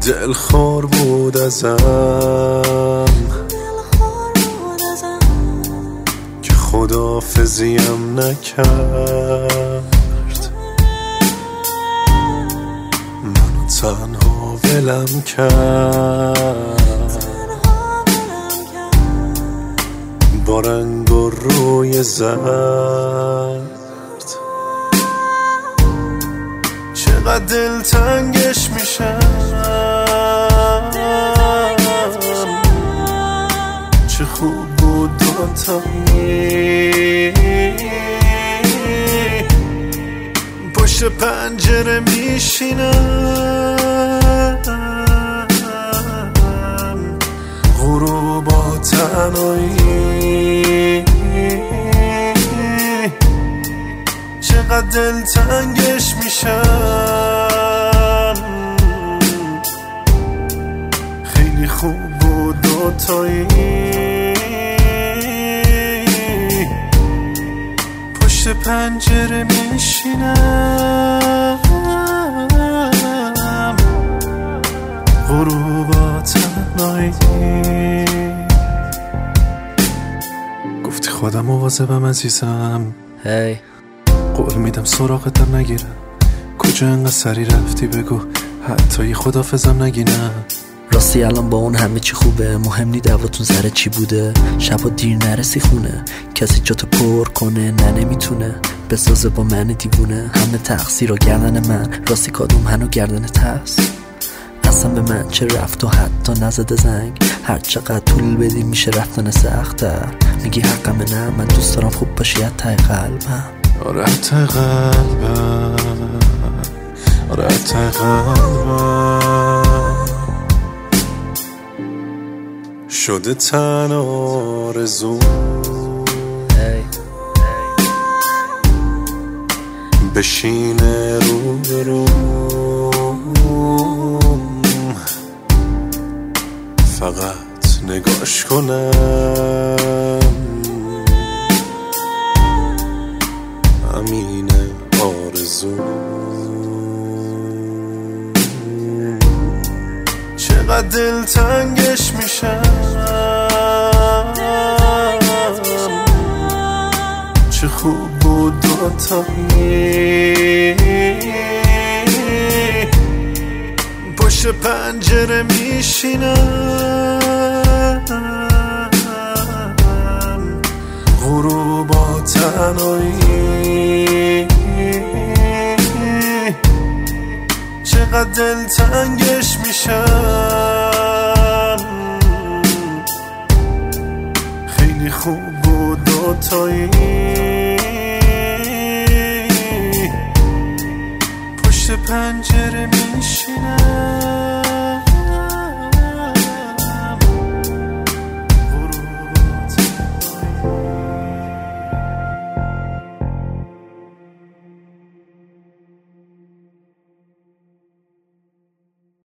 دلخور بود ازم که خداحافظیم نکرد، منو تنها ولم کرد، با رنگ و روی زرد. چقدر دلتنگش میشم، چه خوب بود دوتایی پشت پنجره میشینم، غروب با تنهایی. چقدر دلتنگش میشم، خیلی خوب بود دوتایی پشت پنجره میشینم، غروب تنهایی. گفتی خودم مواظبم عزیزم، هی قول میدم سراغتم نگیرم، کجا انقدر سری رفتی بگو حتی خداحافظم نگینم. راستی الان با اون همه چی خوبه، مهم نی دعواتون سر چی بوده، شبا دیر نرسی خونه، کسی جاتو پر کنه نه نمیتونه، بسازه با من دیوونه، همه تقصیر و گردن من، راستی کادوم هنو گردنت هست، اصلا به من چه رفت و حتی نزده زنگ، هر چقدر طول بدی میشه رفتن سخت‌تر، میگی حقمه نه من دوست دارم خوب باشی ته قلبم. آره ته قلبم، آره ته قلبم شده تن آرزو، بشینه رو به رو، فقط نگاش کنم، همین آرزو. چقدر دلتنگش میشم، چه خوب بود دوتایی پشت پنجره میشینم، غروب با تنهایی. چقدر دلتنگش میشم، خیلی خوب بود دوتایی پشت پنجره میشینم.